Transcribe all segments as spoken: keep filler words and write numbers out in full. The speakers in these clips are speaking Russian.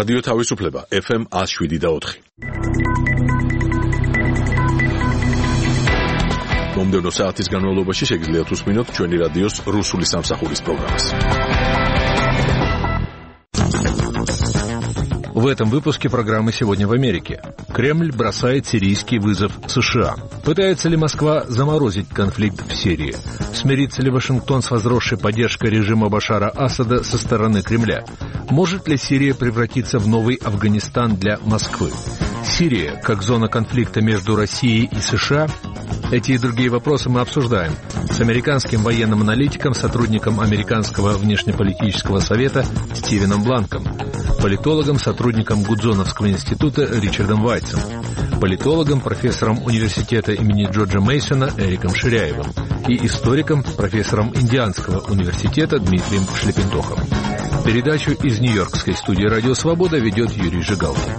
რადიო თავისუფლება ეფ ემ one oh seven და four. მომდევნო საათის განმავლობაში შეგიძლიათ უსმინოთ ჩვენი რადიოს რუსული სამსახურის პროგრამას. В этом выпуске программы «Сегодня в Америке». Кремль бросает сирийский вызов США. Пытается ли Москва заморозить конфликт в Сирии? Смирится ли Вашингтон с возросшей поддержкой режима Башара Асада со стороны Кремля? Может ли Сирия превратиться в новый Афганистан для Москвы? Сирия как зона конфликта между Россией и США? Эти и другие вопросы мы обсуждаем с американским военным аналитиком, сотрудником Американского внешнеполитического совета Стивеном Бланком, политологом, сотрудником Гудзоновского института Ричардом Вайтсом, политологом, профессором университета имени Джорджа Мейсона Эриком Ширяевым и историком, профессором Индианского университета Дмитрием Шлепентохом. Передачу из Нью-Йоркской студии «Радио Свобода» ведет Юрий Жигалкин.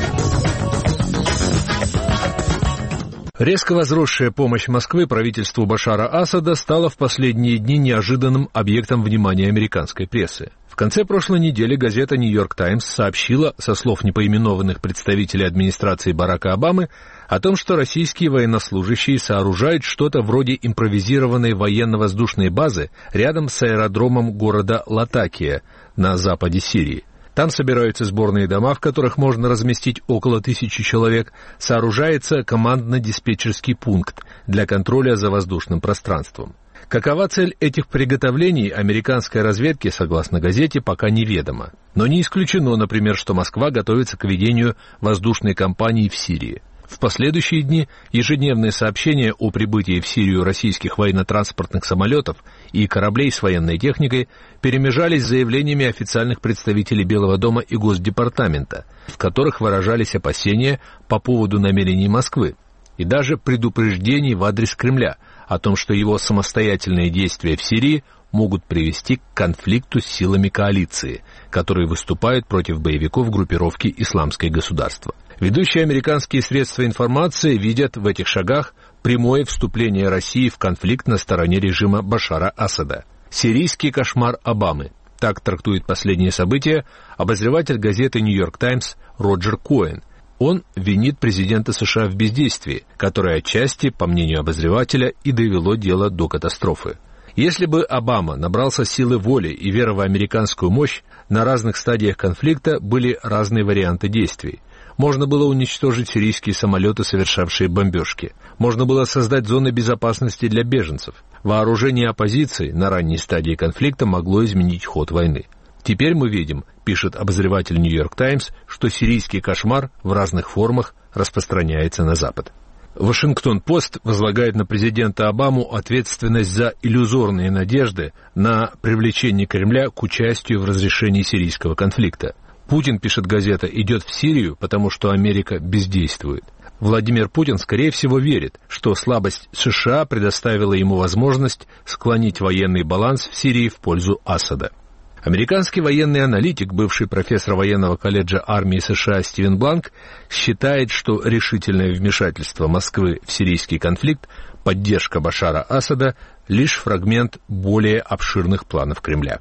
Резко возросшая помощь Москвы правительству Башара Асада стала в последние дни неожиданным объектом внимания американской прессы. В конце прошлой недели газета «Нью-Йорк Таймс» сообщила, со слов непоименованных представителей администрации Барака Обамы, о том, что российские военнослужащие сооружают что-то вроде импровизированной военно-воздушной базы рядом с аэродромом города Латакия на западе Сирии. Там собираются сборные дома, в которых можно разместить около тысячи человек, сооружается командно-диспетчерский пункт для контроля за воздушным пространством. Какова цель этих приготовлений американской разведки, согласно газете, пока неведомо. Но не исключено, например, что Москва готовится к ведению воздушной кампании в Сирии. В последующие дни ежедневные сообщения о прибытии в Сирию российских военно-транспортных самолетов и кораблей с военной техникой перемежались с заявлениями официальных представителей Белого дома и Госдепартамента, в которых выражались опасения по поводу намерений Москвы и даже предупреждений в адрес Кремля о том, что его самостоятельные действия в Сирии могут привести к конфликту с силами коалиции, которые выступают против боевиков группировки «Исламское государство». Ведущие американские средства информации видят в этих шагах прямое вступление России в конфликт на стороне режима Башара Асада. Сирийский кошмар Обамы. Так трактует последние события обозреватель газеты «Нью-Йорк Таймс» Роджер Коэн. Он винит президента США в бездействии, которое отчасти, по мнению обозревателя, и довело дело до катастрофы. Если бы Обама набрался силы воли и веры в американскую мощь, на разных стадиях конфликта были разные варианты действий. Можно было уничтожить сирийские самолеты, совершавшие бомбежки. Можно было создать зоны безопасности для беженцев. Вооружение оппозиции на ранней стадии конфликта могло изменить ход войны. Теперь мы видим, пишет обозреватель «Нью-Йорк Таймс», что сирийский кошмар в разных формах распространяется на Запад. Вашингтон-Пост возлагает на президента Обаму ответственность за иллюзорные надежды на привлечение Кремля к участию в разрешении сирийского конфликта. Путин, пишет газета, идет в Сирию, потому что Америка бездействует. Владимир Путин, скорее всего, верит, что слабость США предоставила ему возможность склонить военный баланс в Сирии в пользу Асада. Американский военный аналитик, бывший профессор военного колледжа армии США Стивен Бланк, считает, что решительное вмешательство Москвы в сирийский конфликт, поддержка Башара Асада, лишь фрагмент более обширных планов Кремля.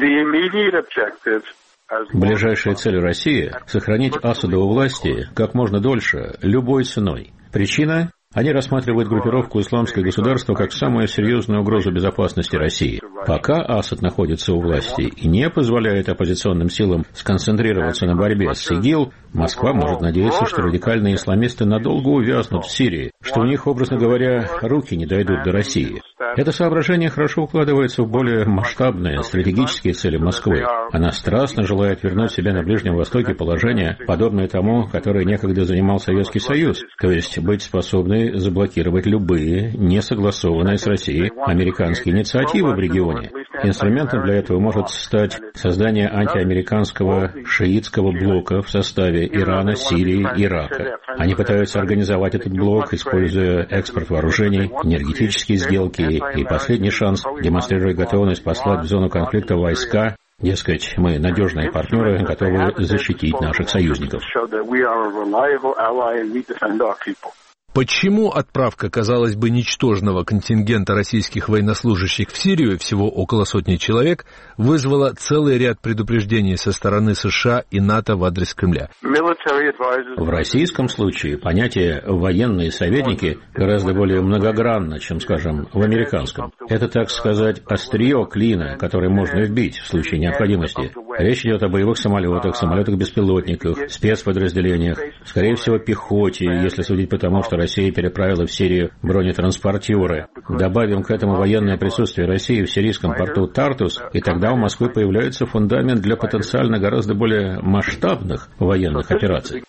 Ближайшая цель России – сохранить Асада у власти как можно дольше, любой ценой. Причина – они рассматривают группировку «Исламское государство» как самую серьезную угрозу безопасности России. Пока Асад находится у власти и не позволяет оппозиционным силам сконцентрироваться на борьбе с ИГИЛ, Москва может надеяться, что радикальные исламисты надолго увязнут в Сирии, что у них, образно говоря, руки не дойдут до России. Это соображение хорошо укладывается в более масштабные стратегические цели Москвы. Она страстно желает вернуть себе на Ближнем Востоке положение, подобное тому, которое некогда занимал Советский Союз, то есть быть способной заблокировать любые, не согласованные с Россией, американские инициативы в регионе. Инструментом для этого может стать создание антиамериканского шиитского блока в составе Ирана, Сирии, Ирака. Они пытаются организовать этот блок, используя экспорт вооружений, энергетические сделки и последний шанс, демонстрируя готовность послать в зону конфликта войска. Дескать, мы надежные партнеры, готовы защитить наших союзников. Почему отправка, казалось бы, ничтожного контингента российских военнослужащих в Сирию, всего около сотни человек, вызвала целый ряд предупреждений со стороны США и НАТО в адрес Кремля? В российском случае понятие «военные советники» гораздо более многогранно, чем, скажем, в американском. Это, так сказать, острие клина, которое можно вбить в случае необходимости. Речь идет о боевых самолетах, самолетах-беспилотниках, спецподразделениях, скорее всего, пехоте, если судить по тому, что Россия переправила в Сирию бронетранспортеры. Добавим к этому военное присутствие России в сирийском порту Тартус, и тогда у Москвы появляется фундамент для потенциально гораздо более масштабных военных операций.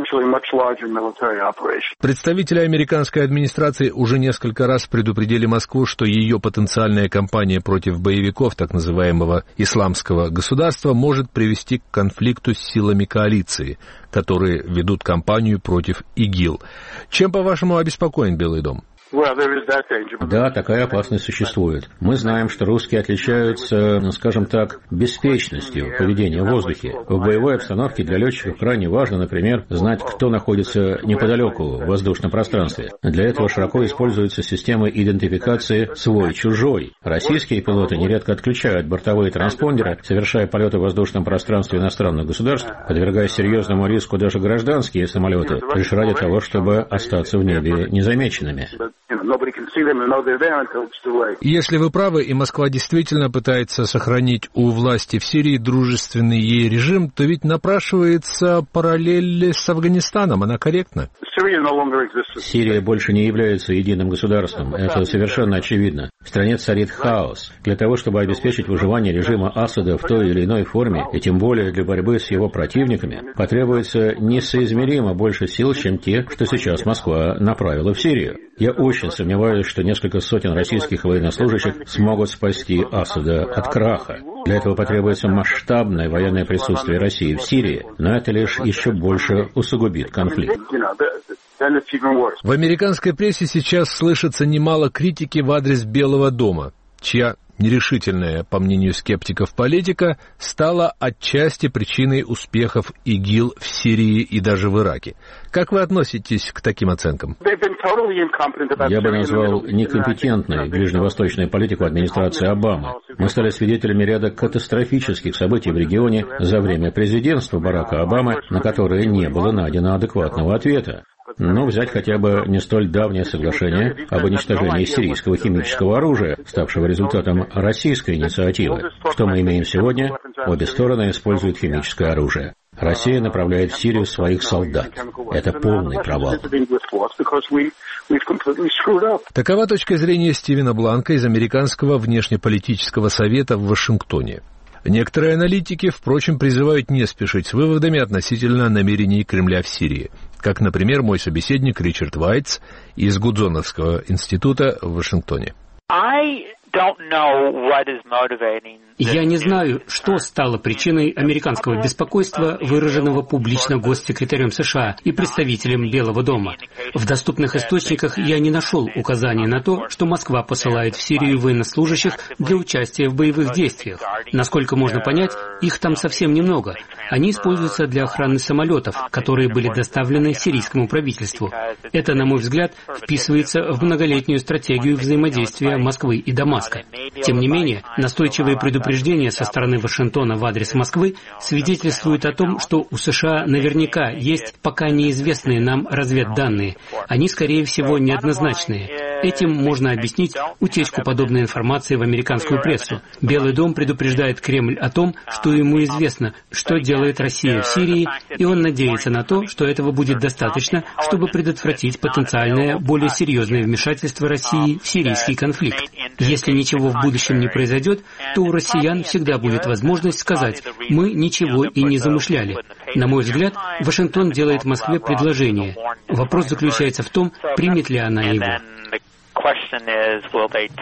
Представители американской администрации уже несколько раз предупредили Москву, что ее потенциальная кампания против боевиков так называемого исламского государства может привести к конфликту с силами коалиции, которые ведут кампанию против ИГИЛ. Чем, по-вашему, обеспокоен Белый дом? Да, такая опасность существует. Мы знаем, что русские отличаются, скажем так, беспечностью поведения в воздухе. В боевой обстановке для летчиков крайне важно, например, знать, кто находится неподалеку в воздушном пространстве. Для этого широко используются системы идентификации свой-чужой. Российские пилоты нередко отключают бортовые транспондеры, совершая полеты в воздушном пространстве иностранных государств, подвергая серьезному риску даже гражданские самолеты, лишь ради того, чтобы остаться в небе незамеченными. Если вы правы, и Москва действительно пытается сохранить у власти в Сирии дружественный ей режим, то ведь напрашивается параллель с Афганистаном. Она корректна? Сирия больше не является единым государством. Это совершенно очевидно. В стране царит хаос. Для того, чтобы обеспечить выживание режима Асада в той или иной форме, и тем более для борьбы с его противниками, потребуется несоизмеримо больше сил, чем те, что сейчас Москва направила в Сирию. Я очень сомневаюсь, что несколько сотен российских военнослужащих смогут спасти Асада от краха. Для этого потребуется масштабное военное присутствие России в Сирии, но это лишь еще больше усугубит конфликт. В американской прессе сейчас слышится немало критики в адрес Белого дома, чья нерешительная, по мнению скептиков, политика стала отчасти причиной успехов ИГИЛ в Сирии и даже в Ираке. Как вы относитесь к таким оценкам? Я бы назвал некомпетентной ближневосточную политику администрации Обамы. Мы стали свидетелями ряда катастрофических событий в регионе за время президентства Барака Обамы, на которые не было найдено адекватного ответа. Но взять хотя бы не столь давнее соглашение об уничтожении сирийского химического оружия, ставшего результатом российской инициативы. Что мы имеем сегодня? Обе стороны используют химическое оружие. Россия направляет в Сирию своих солдат. Это полный провал. Такова точка зрения Стивена Бланка из Американского внешнеполитического совета в Вашингтоне. Некоторые аналитики, впрочем, призывают не спешить с выводами относительно намерений Кремля в Сирии, как, например, мой собеседник Ричард Вайтс из Гудзоновского института в Вашингтоне. Я не знаю, что стало причиной американского беспокойства, выраженного публично госсекретарем США и представителем Белого дома. В доступных источниках я не нашел указаний на то, что Москва посылает в Сирию военнослужащих для участия в боевых действиях. Насколько можно понять, их там совсем немного. Они используются для охраны самолетов, которые были доставлены сирийскому правительству. Это, на мой взгляд, вписывается в многолетнюю стратегию взаимодействия Москвы и Дамаска. Тем не менее, настойчивые предупреждения со стороны Вашингтона в адрес Москвы свидетельствуют о том, что у США наверняка есть пока неизвестные нам разведданные. Они, скорее всего, неоднозначные. Этим можно объяснить утечку подобной информации в американскую прессу. Белый дом предупреждает Кремль о том, что ему известно, что делает Россия в Сирии, и он надеется на то, что этого будет достаточно, чтобы предотвратить потенциальное более серьезное вмешательство России в сирийский конфликт. Если ничего в будущем не произойдет, то у россиян всегда будет возможность сказать: «Мы ничего и не замышляли». На мой взгляд, Вашингтон делает Москве предложение. Вопрос заключается в том, примет ли она его.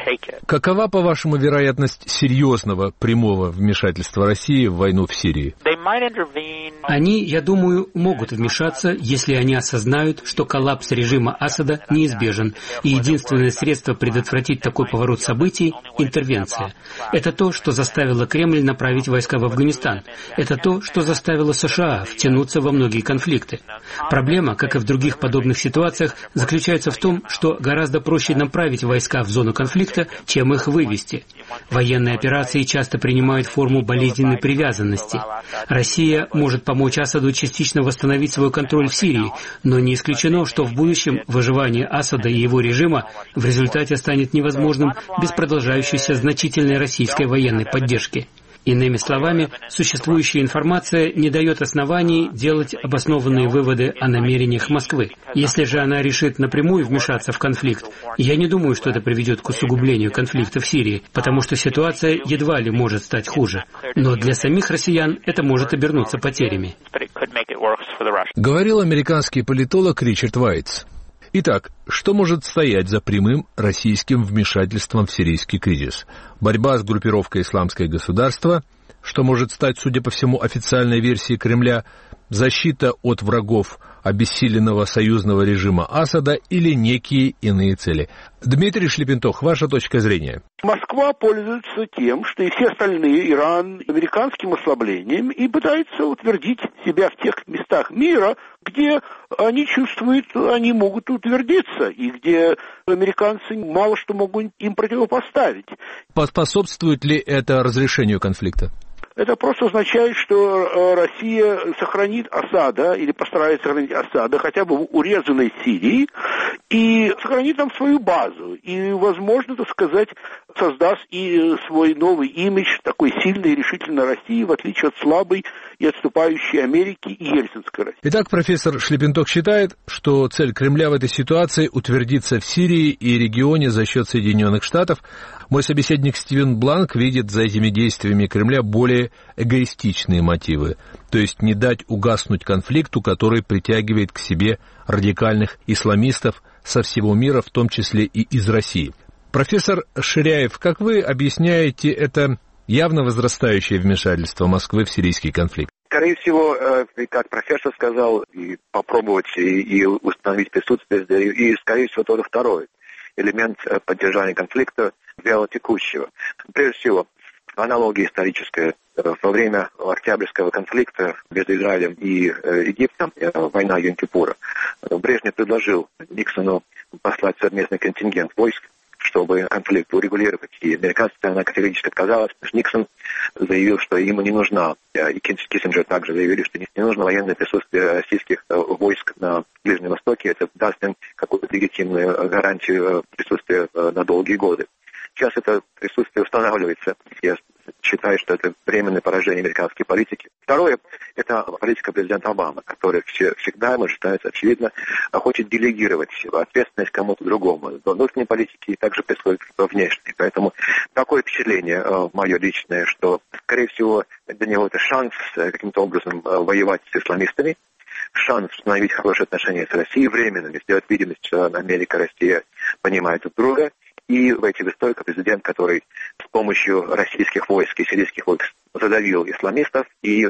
Какова, по-вашему, вероятность серьезного прямого вмешательства России в войну в Сирии? Они, я думаю, могут вмешаться, если они осознают, что коллапс режима Асада неизбежен, и единственное средство предотвратить такой поворот событий — интервенция. Это то, что заставило Кремль направить войска в Афганистан. Это то, что заставило США втянуться во многие конфликты. Проблема, как и в других подобных ситуациях, заключается в том, что гораздо проще направить войска в зону конфликта, чем их вывести. Военные операции часто принимают форму болезненной привязанности. Россия может помочь Асаду частично восстановить свой контроль в Сирии, но не исключено, что в будущем выживание Асада и его режима в результате станет невозможным без продолжающейся значительной российской военной поддержки. Иными словами, существующая информация не дает оснований делать обоснованные выводы о намерениях Москвы. Если же она решит напрямую вмешаться в конфликт, я не думаю, что это приведет к усугублению конфликта в Сирии, потому что ситуация едва ли может стать хуже. Но для самих россиян это может обернуться потерями. Говорил американский политолог Ричард Вайтс. Итак, что может стоять за прямым российским вмешательством в сирийский кризис? Борьба с группировкой «Исламское государство», что может стать, судя по всему, официальной версией Кремля, защита от врагов обессиленного союзного режима Асада или некие иные цели. Дмитрий Шлепентох, ваша точка зрения? Москва пользуется тем, что и все остальные, Иран, американским ослаблением, и пытается утвердить себя в тех местах мира, где они чувствуют, они могут утвердиться, и где американцы мало что могут им противопоставить. Поспособствует ли это разрешению конфликта? Это просто означает, что Россия сохранит Асада, или постарается сохранить Асада, хотя бы в урезанной Сирии, и сохранит там свою базу. И, возможно, так сказать, создаст и свой новый имидж такой сильной и решительной России, в отличие от слабой и отступающей Америки и ельцинской России. Итак, профессор Шлепентох считает, что цель Кремля в этой ситуации — утвердиться в Сирии и регионе за счет Соединенных Штатов. Мой собеседник Стивен Бланк видит за этими действиями Кремля более эгоистичные мотивы, то есть не дать угаснуть конфликту, который притягивает к себе радикальных исламистов со всего мира, в том числе и из России. Профессор Ширяев, как вы объясняете это явно возрастающее вмешательство Москвы в сирийский конфликт? Скорее всего, как профессор сказал, и попробовать и, и установить присутствие, и, скорее всего, тоже второй элемент поддержания конфликта вялотекущего. Прежде всего, аналогия историческая. Во время Октябрьского конфликта между Израилем и Египтом, война Йом-Кипура, Брежнев предложил Никсону послать совместный контингент войск, чтобы конфликт урегулировать. И американская сторона категорически отказалась. Никсон заявил, что ему не нужна, и Киссинджер также заявили, что не нужно военное присутствие российских войск на Ближнем Востоке. Это даст им какую-то легитимную гарантию присутствия на долгие годы. Сейчас это присутствие устанавливается. Я считаю, что это временное поражение американской политики. Второе – это политика президента Обамы, который всегда, может, становится очевидно, хочет делегировать ответственность кому-то другому. До внутренней политики также происходит во внешней. Поэтому такое впечатление мое личное, что, скорее всего, для него это шанс каким-то образом воевать с исламистами, шанс установить хорошие отношения с Россией временными, сделать видимость, что Америка и Россия понимают друг друга, и войти в историю как президент, который с помощью российских войск и сирийских войск задавил исламистов, и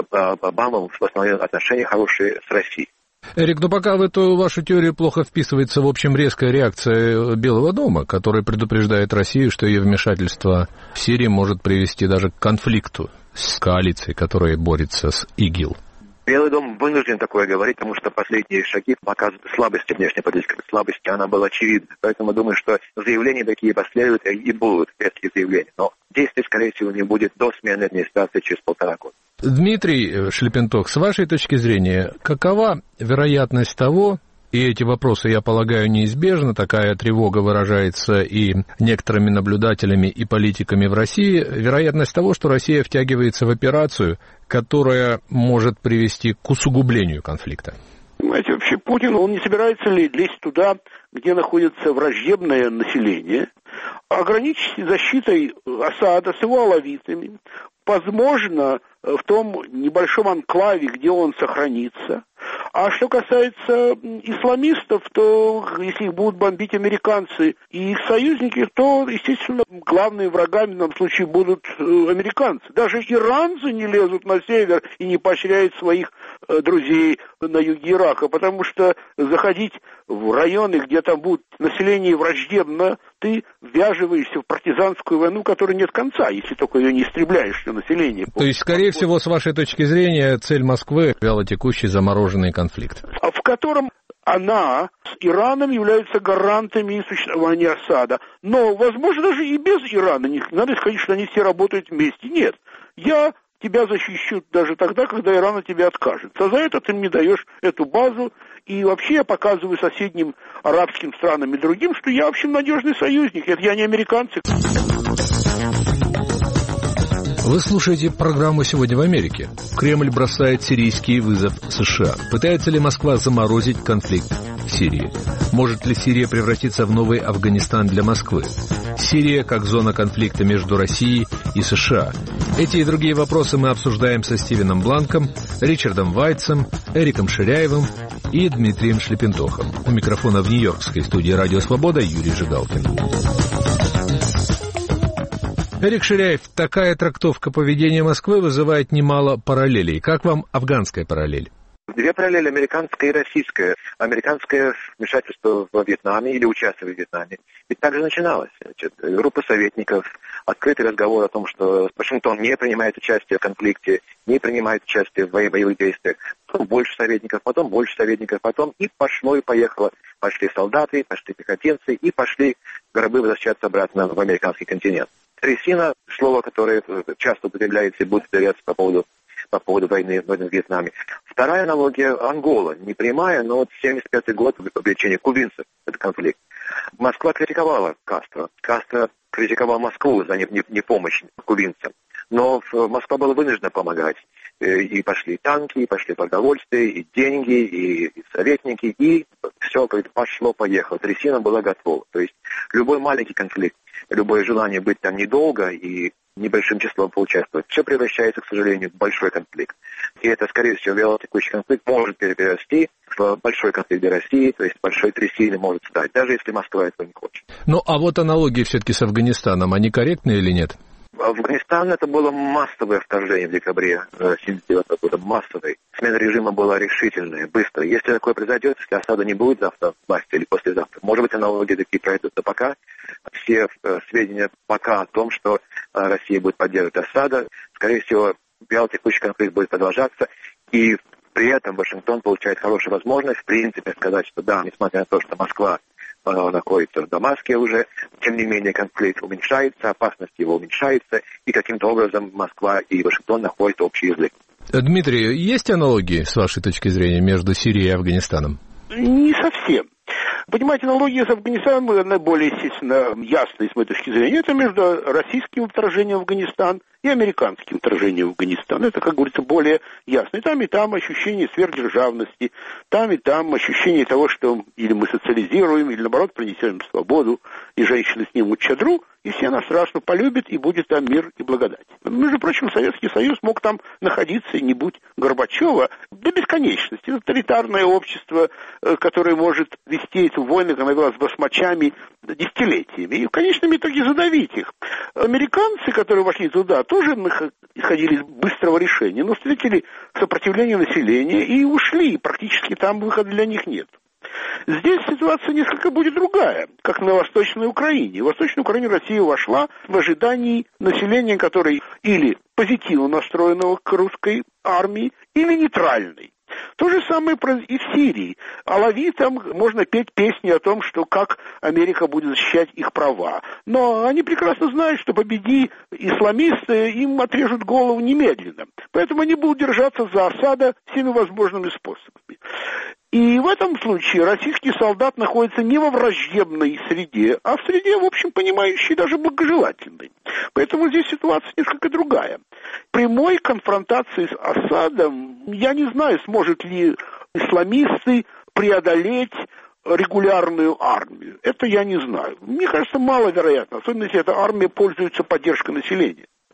Обама восстановил отношения хорошие с Россией. Эрик, ну пока в эту вашу теорию плохо вписывается, в общем, резкая реакция Белого дома, который предупреждает Россию, что ее вмешательство в Сирии может привести даже к конфликту с коалицией, которая борется с ИГИЛ. Белый дом вынужден такое говорить, потому что последние шаги показывают слабости внешней политики. Слабости, она была очевидна. Поэтому думаю, что заявления такие последуют и будут резкие заявления. Но действий, скорее всего, не будет до смены администрации через полтора года. Дмитрий Шлепентох, с вашей точки зрения, какова вероятность того, и эти вопросы, я полагаю, неизбежны, такая тревога выражается и некоторыми наблюдателями и политиками в России, вероятность того, что Россия втягивается в операцию, которая может привести к усугублению конфликта? Понимаете, вообще Путин, он не собирается ли лезть туда, где находится враждебное население, ограничить защитой Асада с его алавитами, возможно, в том небольшом анклаве, где он сохранится, А что касается исламистов, то если их будут бомбить американцы и их союзники, то, естественно, главными врагами в данном случае будут американцы. Даже иранцы не лезут на север и не поощряют своих друзей на юге Ирака, потому что заходить в районы, где там будет население враждебно, ты ввязываешься в партизанскую войну, которой нет конца, если только ее не истребляешь, все население. То есть, скорее всего, с вашей точки зрения, цель Москвы – вялотекущий замороженный конфликт. В котором она с Ираном являются гарантами существования Асада. Но, возможно, даже и без Ирана. Не надо сказать, что они все работают вместе. Нет. Я тебя защищу даже тогда, когда Иран от тебя откажется. За это ты мне даешь эту базу. И вообще я показываю соседним арабским странам и другим, что я, в общем, надежный союзник. Это я не американцы. Вы слушаете программу «Сегодня в Америке». Кремль бросает сирийский вызов США. Пытается ли Москва заморозить конфликт в Сирии? Может ли Сирия превратиться в новый Афганистан для Москвы? Сирия как зона конфликта между Россией и США. Эти и другие вопросы мы обсуждаем со Стивеном Бланком, Ричардом Вайтсом, Эриком Ширяевым и Дмитрием Шлепентохом. У микрофона в нью-йоркской студии «Радио Свобода» Юрий Жигалкин. Эрик Ширяев, такая трактовка поведения Москвы вызывает немало параллелей. Как вам афганская параллель? Две параллели, американская и российская. Американское вмешательство во Вьетнаме или участие в Вьетнаме. Ведь так же начиналось. Значит, группа советников, открытый разговор о том, что Вашингтон не принимает участие в конфликте, не принимает участие в боевых действиях. Потом больше советников, потом больше советников, потом и пошло, и поехало. Пошли солдаты, пошли пехотинцы, и пошли гробы возвращаться обратно в американский континент. Трясина, слово, которое часто употребляется и будет повторяться по поводу, по поводу войны, войны в Вьетнаме. Вторая аналогия – Ангола. Не прямая, но вот семьдесят пятый год вовлечение кубинцев в этот конфликт. Москва критиковала Кастро. Кастро критиковал Москву за непомощь кубинцам. Но Москва была вынуждена помогать. И пошли танки, и пошли продовольствие, и деньги, и, и советники, и все пошло-поехало. Трясина была готова. То есть любой маленький конфликт, любое желание быть там недолго и небольшим числом поучаствовать, все превращается, к сожалению, в большой конфликт. И это, скорее всего, вялотекущий конфликт может перерасти в большой конфликт для России, то есть большой трясиной может стать, даже если Москва этого не хочет. Ну, а вот аналогии все-таки с Афганистаном, они корректны или нет? Афганистан это было массовое вторжение в декабре семьдесят девятого года, массовое. Смена режима была решительная, быстрая. Если такое произойдет, если Асада не будет завтра в власти или послезавтра, может быть, аналогии такие пройдут. Но пока все сведения пока о том, что Россия будет поддерживать Асада, скорее всего, вялотекущий конфликт будет продолжаться, и при этом Вашингтон получает хорошую возможность, в принципе, сказать, что да, несмотря на то, что Москва находится в Дамаске уже, тем не менее конфликт уменьшается, опасность его уменьшается, и каким-то образом Москва и Вашингтон находят общий язык. Дмитрий, есть аналогии, с вашей точки зрения, между Сирией и Афганистаном? Не совсем. Понимаете, аналогия с Афганистаном, она более, естественно, ясная с моей точки зрения. Это между российским вторжением в Афганистан и американским вторжением в Афганистан. Это, как говорится, более ясно. И там, и там ощущение сверхдержавности, там и там ощущение того, что или мы социализируем, или, наоборот, принесем свободу, и женщины снимут чадру, и все нас страшно полюбят, и будет там мир и благодать. Между прочим, Советский Союз мог там находиться, и не будь Горбачева, до бесконечности. Тоталитарное общество, которое может вести эти войны, как она с басмачами, десятилетиями, и в конечном итоге задавить их. Американцы, которые вошли туда, тоже находили быстрого решения, но встретили сопротивление населения и ушли, и практически там выхода для них нет. Здесь ситуация несколько будет другая, как на Восточной Украине. В Восточной Украине Россия вошла в ожидании населения, которое или позитивно настроенного к русской армии, или нейтральной. То же самое и в Сирии. Алавитам можно петь песни о том, что как Америка будет защищать их права. Но они прекрасно знают, что победи исламисты, им отрежут голову немедленно. Поэтому они будут держаться за Асада всеми возможными способами. И в этом случае российский солдат находится не во враждебной среде, а в среде, в общем, понимающей, даже благожелательной. Поэтому здесь ситуация несколько другая. Прямой конфронтации с Асадом, я не знаю, сможет ли исламисты преодолеть регулярную армию. Это я не знаю. Мне кажется, маловероятно, особенно если эта армия пользуется поддержкой населения.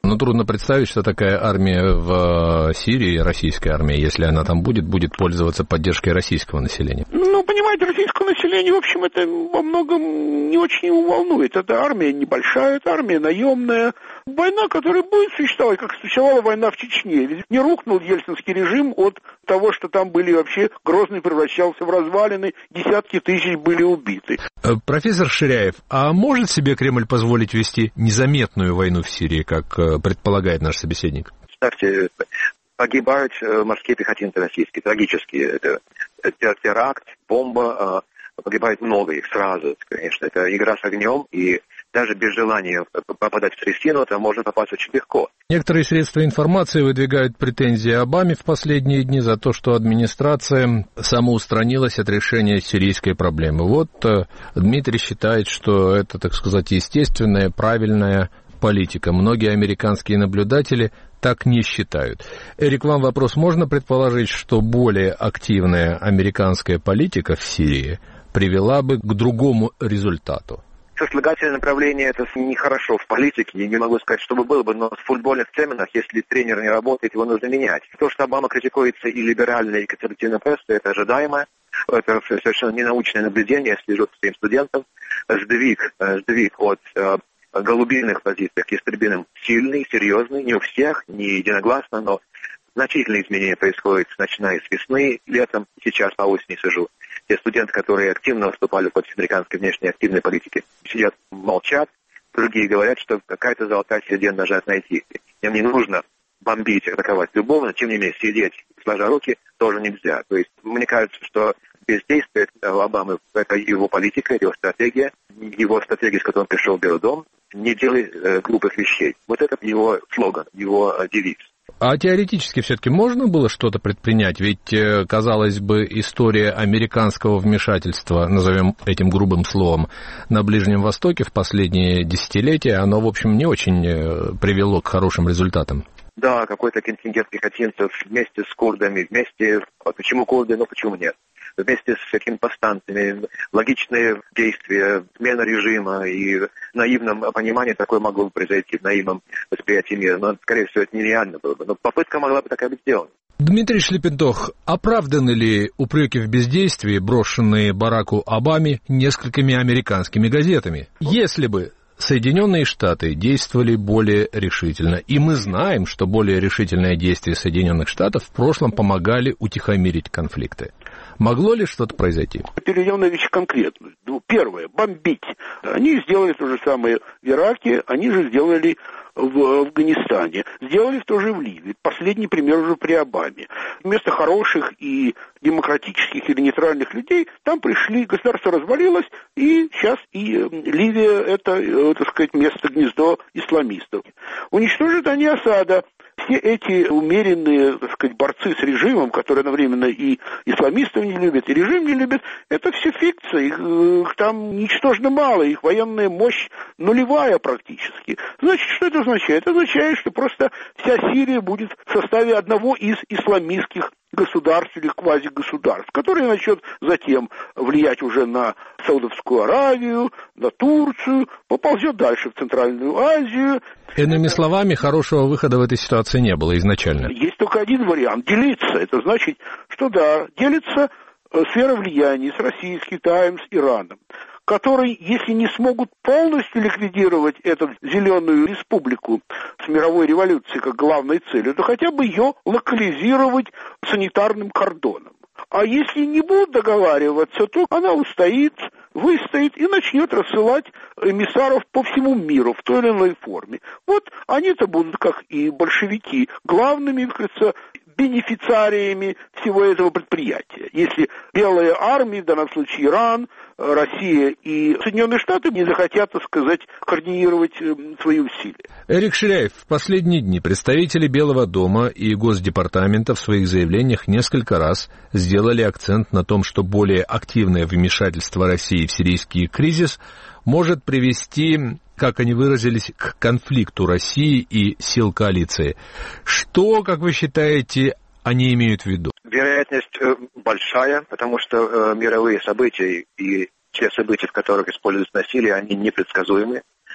Но трудно представить, что такая армия в Сирии, российская армия, если она там будет, будет пользоваться поддержкой российского населения. Ну, понимаете, российское население, в общем, это во многом не очень его волнует. Это армия небольшая, это армия наемная. Война, которая будет существовать, как существовала война в Чечне. Ведь не рухнул ельцинский режим от того, что там были вообще, Грозный превращался в развалины, десятки тысяч были убиты. Профессор Ширяев, а может себе Кремль позволить вести незаметную войну в Сирии, как предполагает наш собеседник? Кстати, погибают морские пехотинцы российские, трагические. Это теракт, бомба, погибает много их сразу, конечно. Это игра с огнем, и даже без желания попадать в трясину, это можно попасть очень легко. Некоторые средства информации выдвигают претензии Обаме в последние дни за то, что администрация самоустранилась от решения сирийской проблемы. Вот Дмитрий считает, что это, так сказать, естественная, правильная политика. Многие американские наблюдатели так не считают. Эрик, вам вопрос. Можно предположить, что более активная американская политика в Сирии привела бы к другому результату? Сослагательное направление — это нехорошо в политике. Я не могу сказать, чтобы было бы, но в футбольных терминах, если тренер не работает, его нужно менять. То, что Обама критикуется и либеральной, и консервативной прессой, это ожидаемо. Это совершенно ненаучное наблюдение, я слежу за своим студентом. Сдвиг, сдвиг от э, голубиных позиций к истребиным сильный, серьезный, не у всех, не единогласно, но значительные изменения происходят, начиная с весны, летом, сейчас по осени сижу. Те студенты, которые активно выступали против американской внешней активной политики, сидят, молчат, другие говорят, что какая-то золотая середина должна найти. Им не нужно бомбить, атаковать любовно, тем не менее сидеть, сложа руки, тоже нельзя. То есть мне кажется, что бездействие Обамы — это его политика, его стратегия, его стратегия, с которой он пришел в Белый дом, не делай э, глупых вещей. Вот это его слоган, его э, девиз. А теоретически все-таки можно было что-то предпринять? Ведь, казалось бы, история американского вмешательства, назовем этим грубым словом, на Ближнем Востоке в последние десятилетия, оно, в общем, не очень привело к хорошим результатам. Да, какой-то контингент пехотинцев вместе с курдами, вместе... Почему курды, ну почему нет? Вместе с всякими повстанцами, логичные действия, смена режима и в наивном понимании такое могло бы произойти, в наивном восприятии мира. Но, скорее всего, это нереально было бы. Но попытка могла бы такая быть сделана. Дмитрий Шлепентох, оправданы ли упреки в бездействии, брошенные Бараку Обаме несколькими американскими газетами? Если бы Соединенные Штаты действовали более решительно, и мы знаем, что более решительные действия Соединенных Штатов в прошлом помогали утихомирить конфликты. Могло ли что-то произойти? Перейдем на вещи конкретную. Первое, бомбить. Они сделали то же самое в Ираке, они же сделали в Афганистане. Сделали тоже в Ливии. Последний пример уже при Обаме. Вместо хороших и демократических или нейтральных людей там пришли, государство развалилось, и сейчас и Ливия — это, так сказать, место, гнездо исламистов. Уничтожат они Асада. Все эти умеренные, так сказать, борцы с режимом, которые одновременно и исламистов не любят, и режим не любят, это все фикция. Их, их там ничтожно мало, их военная мощь нулевая практически. Значит, что это означает? Это означает, что просто вся Сирия будет в составе одного из исламистских государств или квазигосударств, которые начнут затем влиять уже на Саудовскую Аравию, на Турцию, поползет дальше в Центральную Азию. Иными словами, хорошего выхода в этой ситуации не было изначально. Есть только один вариант – делиться. Это значит, что да, делится сфера влияния с Россией, с Китаем, с Ираном, которые, если не смогут полностью ликвидировать эту зеленую республику с мировой революцией как главной целью, то хотя бы ее локализировать санитарным кордоном. А если не будут договариваться, то она устоит, выстоит и начнет рассылать эмиссаров по всему миру в той или иной форме. Вот они-то будут, как и большевики, главными, как говорится, бенефициариями всего этого предприятия. Если белая армия, в данном случае Иран, Россия и Соединенные Штаты не захотят, так сказать, координировать свои усилия. Эрик Ширяев, в последние дни представители Белого дома и Госдепартамента в своих заявлениях несколько раз сделали акцент на том, что более активное вмешательство России в сирийский кризис может привести, как они выразились, к конфликту России и сил коалиции. Что, как вы считаете, они имеют в виду? Вероятность э, большая, потому что э, мировые события и те события, в которых используется насилие, они непредсказуемы.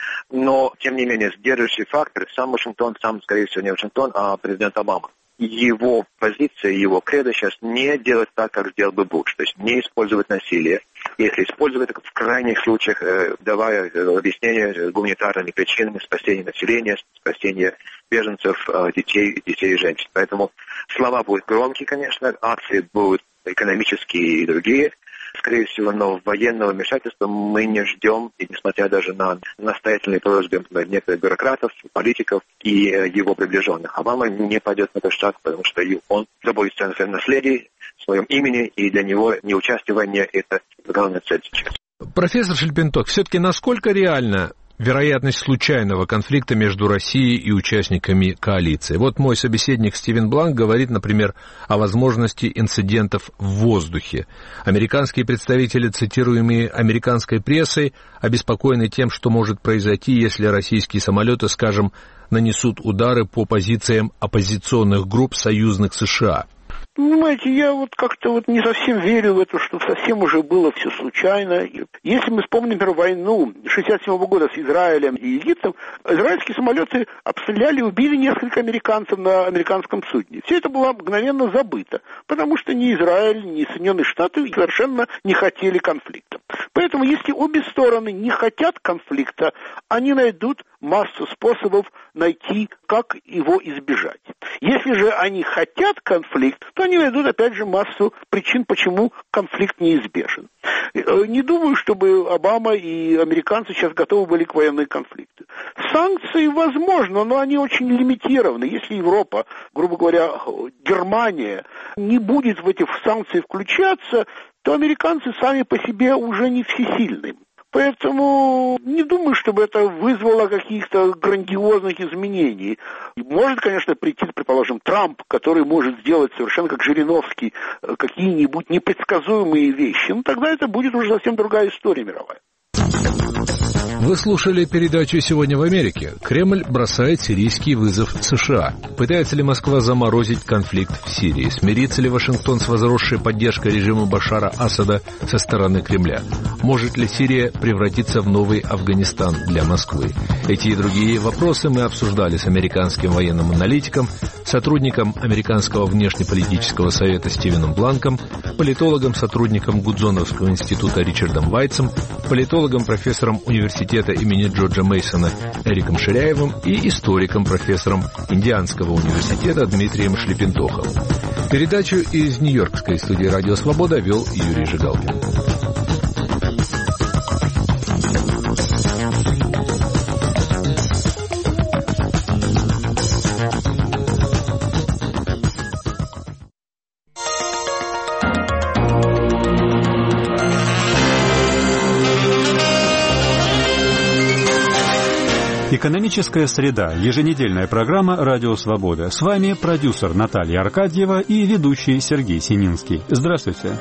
Но, тем не менее, сдерживающий фактор сам Вашингтон, сам, скорее всего, не Вашингтон, а президент Обама. Его позиция, его кредо сейчас не делать так, как сделал бы Буш, то есть не использовать насилие. Если использовать, так в крайних случаях, э, давая объяснение гуманитарными причинами спасения населения, спасения беженцев, э, детей, детей и женщин. Поэтому слова будут громкие, конечно, акции будут экономические и другие. Скорее всего, но военного вмешательства мы не ждем, и несмотря даже на настоятельные просьбы некоторых бюрократов, политиков и его приближенных, Обама не пойдет на этот шаг, потому что он заботится о своем наследии, своем имени, и для него неучастие – это главная цель сейчас. Профессор Шельпенток, все-таки насколько реально вероятность случайного конфликта между Россией и участниками коалиции? Вот мой собеседник Стивен Бланк говорит, например, о возможности инцидентов в воздухе. Американские представители, цитируемые американской прессой, обеспокоены тем, что может произойти, если российские самолеты, скажем, нанесут удары по позициям оппозиционных групп союзных США. Понимаете, я вот как-то вот не совсем верю в это, что совсем уже было все случайно. Если мы вспомним, например, войну шестьдесят седьмого года с Израилем и Египтом, израильские самолеты обстреляли и убили несколько американцев на американском судне. Все это было мгновенно забыто, потому что ни Израиль, ни Соединенные Штаты совершенно не хотели конфликта. Поэтому, если обе стороны не хотят конфликта, они найдут массу способов найти, как его избежать. Если же они хотят конфликт, то они найдут, опять же, массу причин, почему конфликт неизбежен. Не думаю, чтобы Обама и американцы сейчас готовы были к военной конфликту. Санкции возможно, но они очень лимитированы. Если Европа, грубо говоря, Германия, не будет в эти санкции включаться, то американцы сами по себе уже не всесильны. Поэтому не думаю, чтобы это вызвало каких-то грандиозных изменений. Может, конечно, прийти, предположим, Трамп, который может сделать совершенно как Жириновский какие-нибудь непредсказуемые вещи. Ну, тогда это будет уже совсем другая история мировая. Вы слушали передачу «Сегодня в Америке». Кремль бросает сирийский вызов США. Пытается ли Москва заморозить конфликт в Сирии? Смирится ли Вашингтон с возросшей поддержкой режима Башара Асада со стороны Кремля? Может ли Сирия превратиться в новый Афганистан для Москвы? Эти и другие вопросы мы обсуждали с американским военным аналитиком, сотрудником Американского внешнеполитического совета Стивеном Бланком, политологом, сотрудником Гудзоновского института Ричардом Вайтсом, политологом, профессором университета имени Джорджа Мейсона Эриком Ширяевым и историком, профессором Индианского университета Дмитрием Шлепентоховым. Передачу из Нью-Йоркской студии «Радио Свобода» вел Юрий Жигалкин. Экономическая среда. Еженедельная программа «Радио Свобода». С вами продюсер Наталья Аркадьева и ведущий Сергей Сининский. Здравствуйте.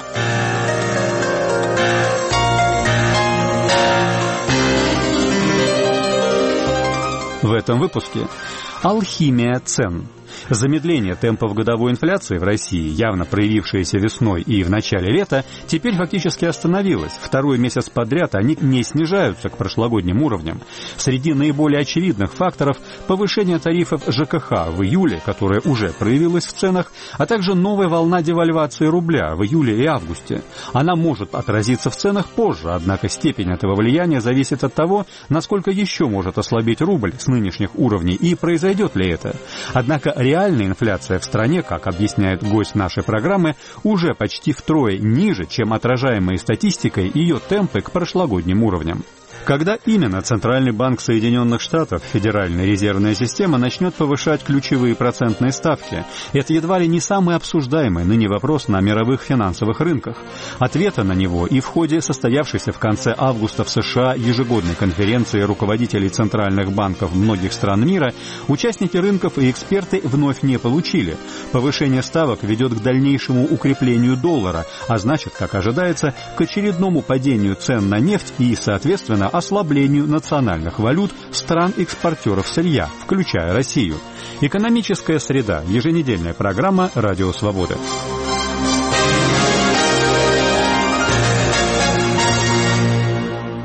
В этом выпуске алхимия цен. Замедление темпов годовой инфляции в России, явно проявившееся весной и в начале лета, теперь фактически остановилось. Второй месяц подряд они не снижаются к прошлогодним уровням. Среди наиболее очевидных факторов – повышение тарифов ЖКХ в июле, которое уже проявилось в ценах, а также новая волна девальвации рубля в июле и августе. Она может отразиться в ценах позже, однако степень этого влияния зависит от того, насколько еще может ослабеть рубль с нынешних уровней и произойдет ли это. Однако реальная инфляция в стране, как объясняет гость нашей программы, уже почти втрое ниже, чем отражаемые статистикой ее темпы к прошлогодним уровням. Когда именно Центральный банк Соединенных Штатов, Федеральная резервная система, начнет повышать ключевые процентные ставки? Это едва ли не самый обсуждаемый ныне вопрос на мировых финансовых рынках. Ответа на него и в ходе состоявшейся в конце августа в США ежегодной конференции руководителей центральных банков многих стран мира участники рынков и эксперты вновь не получили. Повышение ставок ведет к дальнейшему укреплению доллара, а значит, как ожидается, к очередному падению цен на нефть и, соответственно, ослаблению национальных валют стран-экспортеров сырья, включая Россию. Экономическая среда. Еженедельная программа «Радио Свобода».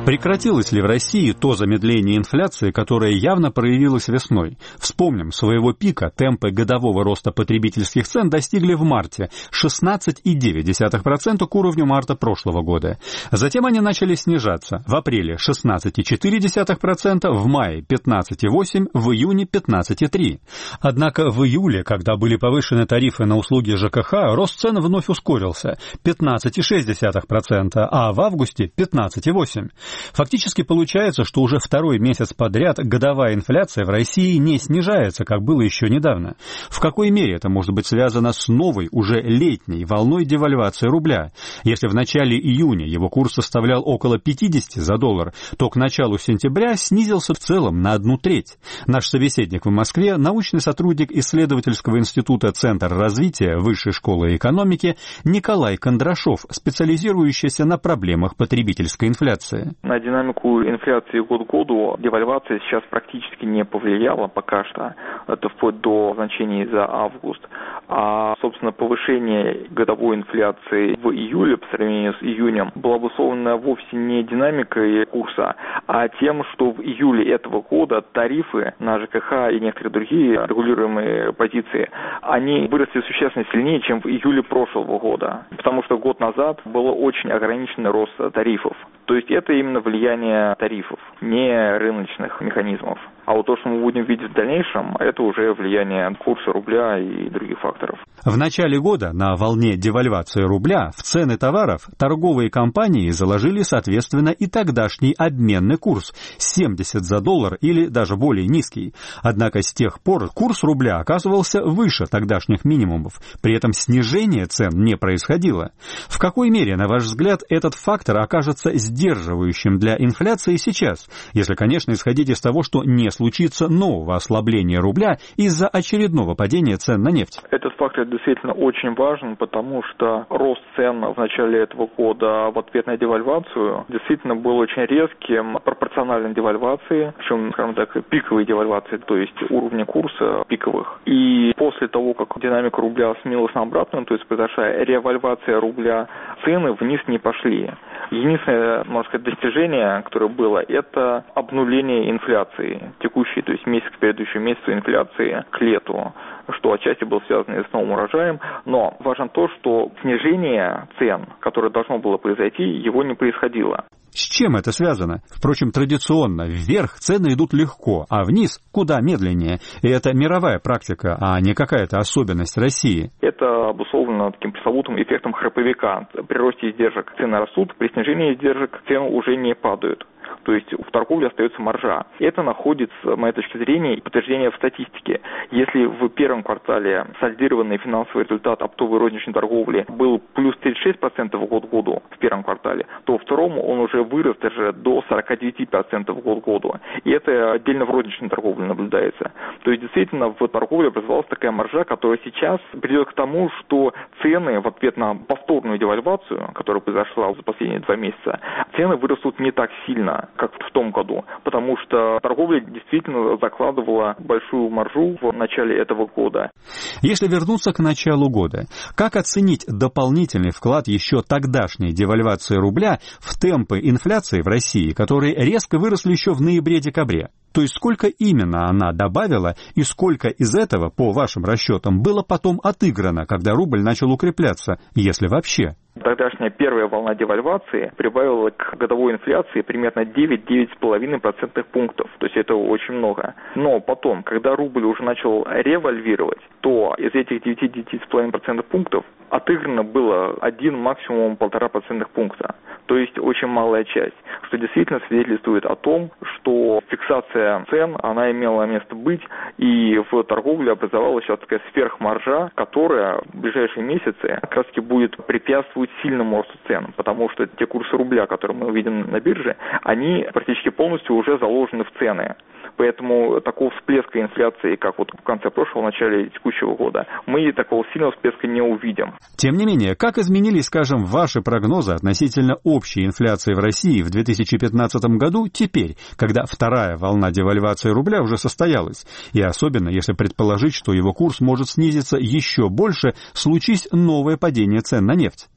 Прекратилось ли в России то замедление инфляции, которое явно проявилось весной? Вспомним, своего пика темпы годового роста потребительских цен достигли в марте шестнадцать целых девять десятых процента к уровню марта прошлого года. Затем они начали снижаться. В апреле шестнадцать целых четыре десятых процента, в мае пятнадцать целых восемь десятых процента, в июне пятнадцать целых три десятых процента. Однако в июле, когда были повышены тарифы на услуги ЖКХ, рост цен вновь ускорился – пятнадцать целых шесть десятых процента, а в августе пятнадцать целых восемь десятых процента. Фактически получается, что уже второй месяц подряд годовая инфляция в России не снижается, как было еще недавно. В какой мере это может быть связано с новой, уже летней волной девальвации рубля? Если в начале июня его курс составлял около пятьдесят за доллар, то к началу сентября снизился в целом на одну треть. Наш собеседник в Москве, научный сотрудник исследовательского института «Центр развития Высшей школы экономики» Николай Кондрашов, специализирующийся на проблемах потребительской инфляции. На динамику инфляции год к году девальвация сейчас практически не повлияла пока что. Это вплоть до значений за август. А, собственно, повышение годовой инфляции в июле по сравнению с июнем было обусловлено вовсе не динамикой курса, а тем, что в июле этого года тарифы на ЖКХ и некоторые другие регулируемые позиции, они выросли существенно сильнее, чем в июле прошлого года. Потому что год назад был очень ограниченный рост тарифов. То есть это именно влияние тарифов, не рыночных механизмов. А вот то, что мы будем видеть в дальнейшем, это уже влияние курса рубля и других факторов. В начале года на волне девальвации рубля в цены товаров торговые компании заложили, соответственно, и тогдашний обменный курс – семьдесят за доллар или даже более низкий. Однако с тех пор курс рубля оказывался выше тогдашних минимумов, при этом снижение цен не происходило. В какой мере, на ваш взгляд, этот фактор окажется сдерживающим для инфляции сейчас, если, конечно, исходить из того, что не случится нового ослабления рубля из-за очередного падения цен на нефть? Этот фактор действительно очень важен, потому что рост цен в начале этого года в ответ на девальвацию действительно был очень резким, пропорциональной девальвации, причем, скажем так, пиковой девальвации, то есть уровня курса пиковых. И после того, как динамика рубля сменилась на обратную, то есть произошла ревальвация рубля, цены вниз не пошли. Единственное, можно сказать, достижение, которое было, это обнуление инфляции текущей, то есть месяц к предыдущему месяцу инфляции к лету, что отчасти было связано и с новым урожаем. Но важно то, что снижение цен, которое должно было произойти, его не происходило. С чем это связано? Впрочем, традиционно вверх цены идут легко, а вниз куда медленнее. И это мировая практика, а не какая-то особенность России. Это обусловлено таким пресловутым эффектом храповика. При росте издержек цены растут, при снижении издержек цены уже не падают. То есть в торговле остается маржа. Это находит, с моей точки зрения, подтверждение в статистике. Если в первом квартале сольдированный финансовый результат оптовой розничной торговли был плюс тридцать шесть процентов год к году в первом квартале, то во втором он уже вырос даже до сорок девять процентов год к году. И это отдельно в розничной торговле наблюдается. То есть действительно в торговле образовалась такая маржа, которая сейчас приведет к тому, что цены в ответ на повторную девальвацию, которая произошла за последние два месяца, цены вырастут не так сильно, как в том году, потому что торговля действительно закладывала большую маржу в начале этого года. Если вернуться к началу года, как оценить дополнительный вклад еще тогдашней девальвации рубля в темпы инфляции в России, которые резко выросли еще в ноябре-декабре? То есть сколько именно она добавила и сколько из этого, по вашим расчетам, было потом отыграно, когда рубль начал укрепляться, если вообще? Тогдашняя первая волна девальвации прибавила к годовой инфляции примерно девять-девять с половиной процентных пунктов. То есть это очень много. Но потом, когда рубль уже начал револьвировать, то из этих девять-девять с половиной процентных пунктов отыграно было один, максимум полтора процентных пункта. То есть очень малая часть, что действительно свидетельствует о том, что фиксация цен, она имела место быть, и в торговле образовалась сейчас такая сверхмаржа, которая в ближайшие месяцы как раз таки будет препятствовать сильному росту цен, потому что те курсы рубля, которые мы видим на бирже, они практически полностью уже заложены в цены. Поэтому такого всплеска инфляции, как вот в конце прошлого, в начале текущего года, мы такого сильного всплеска не увидим. Тем не менее, как изменились, скажем, ваши прогнозы относительно общей инфляции в России в две тысячи пятнадцатом году теперь, когда вторая волна девальвации рубля уже состоялась, и особенно если предположить, что его курс может снизиться еще больше, случись новое падение цен на нефть?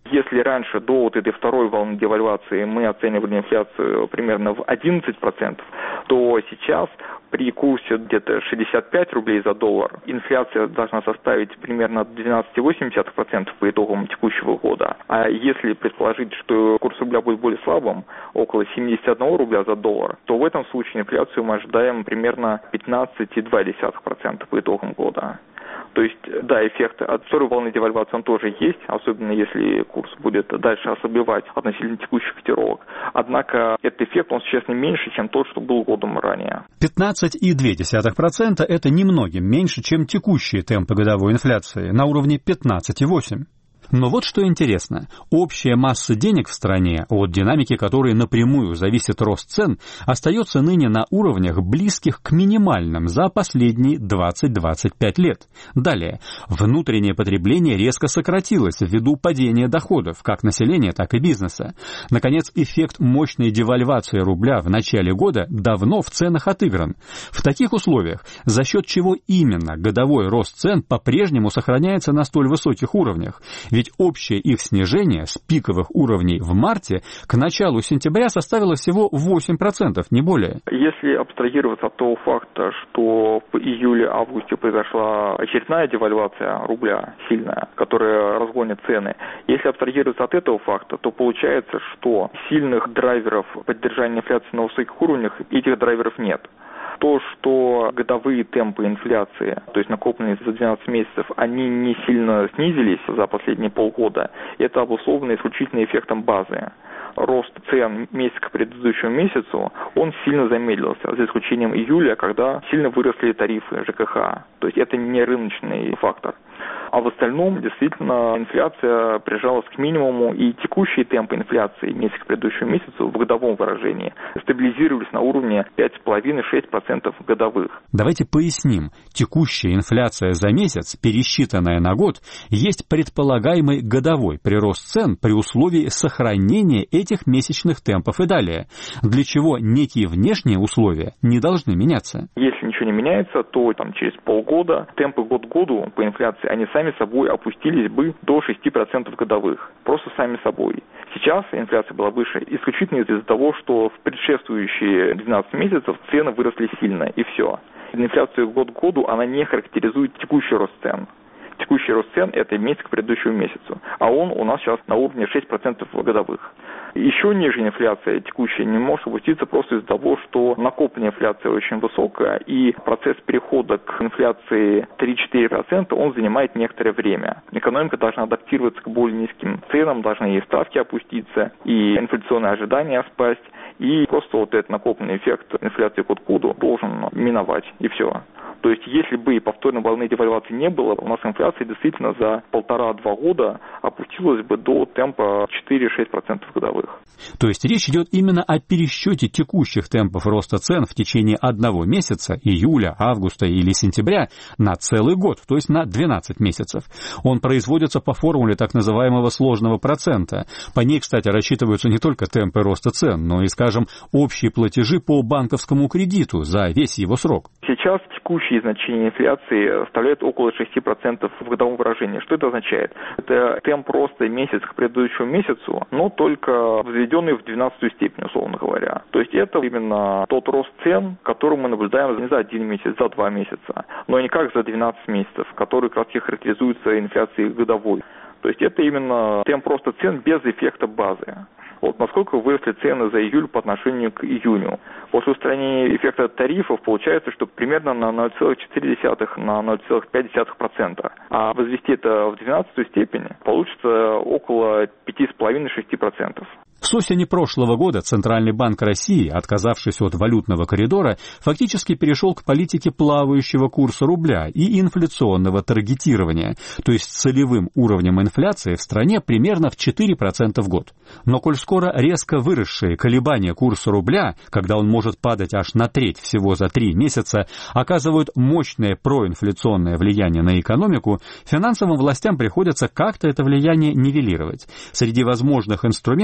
Если раньше, до вот этой второй волны девальвации, мы оценивали инфляцию примерно в одиннадцать процентов, то сейчас при курсе где-то шестьдесят пять рублей за доллар инфляция должна составить примерно двенадцать целых восемь десятых процента по итогам текущего года. А если предположить, что курс рубля будет более слабым, около семьдесят один рубля за доллар, то в этом случае инфляцию мы ожидаем примерно пятнадцать целых два десятых процента по итогам года. То есть, да, эффект от второй волны девальвации он тоже есть, особенно если курс будет дальше ослабевать относительно текущих котировок. Однако этот эффект, он сейчас не меньше, чем тот, что был годом ранее. пятнадцать целых две десятых процента – это немногим меньше, чем текущие темпы годовой инфляции на уровне пятнадцать целых восемь десятых процента. Но вот что интересно. Общая масса денег в стране, от динамики которой напрямую зависит рост цен, остается ныне на уровнях, близких к минимальным за последние двадцать - двадцать пять лет. Далее. Внутреннее потребление резко сократилось ввиду падения доходов, как населения, так и бизнеса. Наконец, эффект мощной девальвации рубля в начале года давно в ценах отыгран. В таких условиях, за счет чего именно годовой рост цен по-прежнему сохраняется на столь высоких уровнях? Ведь общее их снижение с пиковых уровней в марте к началу сентября составило всего восемь процентов, не более. Если абстрагироваться от того факта, что в июле-августе произошла очередная девальвация рубля сильная, которая разгонит цены, если абстрагироваться от этого факта, то получается, что сильных драйверов поддержания инфляции на высоких уровнях, этих драйверов нет. То, что годовые темпы инфляции, то есть накопленные за двенадцать месяцев, они не сильно снизились за последние полгода, это обусловлено исключительно эффектом базы. Рост цен месяц к предыдущему месяцу, он сильно замедлился, за исключением июля, когда сильно выросли тарифы ЖКХ. То есть это не рыночный фактор. А в остальном, действительно, инфляция прижалась к минимуму, и текущие темпы инфляции месяц к предыдущему месяцу в годовом выражении стабилизировались на уровне пять целых пять - шесть процентов годовых. Давайте поясним. Текущая инфляция за месяц, пересчитанная на год, есть предполагаемый годовой прирост цен при условии сохранения этих месячных темпов и далее, для чего некие внешние условия не должны меняться. Если ничего не меняется, то там, через полгода темпы год к году по инфляции, они сами собой опустились бы до шести процентов годовых. Просто сами собой. Сейчас инфляция была выше исключительно из-за того, что в предшествующие двенадцать месяцев цены выросли сильно, и все. Инфляция год к году, она не характеризует текущий рост цен. Текущий рост цен – это месяц к предыдущему месяцу, а он у нас сейчас на уровне шесть процентов годовых. Еще ниже инфляция текущая не может опуститься просто из-за того, что накопленная инфляция очень высокая, и процесс перехода к инфляции три-четыре процента, он занимает некоторое время. Экономика должна адаптироваться к более низким ценам, должны и ставки опуститься, и инфляционные ожидания спасть, и просто вот этот накопленный эффект инфляции год к году должен миновать, и все. То есть, если бы и повторной волны девальвации не было, у нас инфляция действительно за полтора-два года опустилась бы до темпа четыре-шесть процентов годовых. То есть, речь идет именно о пересчете текущих темпов роста цен в течение одного месяца, июля, августа или сентября, на целый год, то есть на двенадцать месяцев. Он производится по формуле так называемого сложного процента. По ней, кстати, рассчитываются не только темпы роста цен, но и, скажем, общие платежи по банковскому кредиту за весь его срок. Сейчас текущие значения инфляции составляют около шести процентов в годовом выражении. Что это означает? Это темп роста месяц к предыдущему месяцу, но только взведенный в двенадцатую степень, условно говоря. То есть это именно тот рост цен, который мы наблюдаем не за один месяц, за два месяца, но не как за двенадцать месяцев, который как раз характеризуется инфляцией годовой. То есть это именно темп роста цен без эффекта базы. Вот насколько выросли цены за июль по отношению к июню. После устранения эффекта тарифов получается, что примерно на ноль целых четыре десятых - на ноль целых пять десятых процента. А возвести это в двенадцатую степень получится около пять целых пять - шесть процентов. С осени прошлого года Центральный банк России, отказавшись от валютного коридора, фактически перешел к политике плавающего курса рубля и инфляционного таргетирования, то есть целевым уровнем инфляции в стране примерно в четыре процента в год. Но коль скоро резко выросшие колебания курса рубля, когда он может падать аж на треть всего за три месяца, оказывают мощное проинфляционное влияние на экономику, финансовым властям приходится как-то это влияние нивелировать. Среди возможных инструментов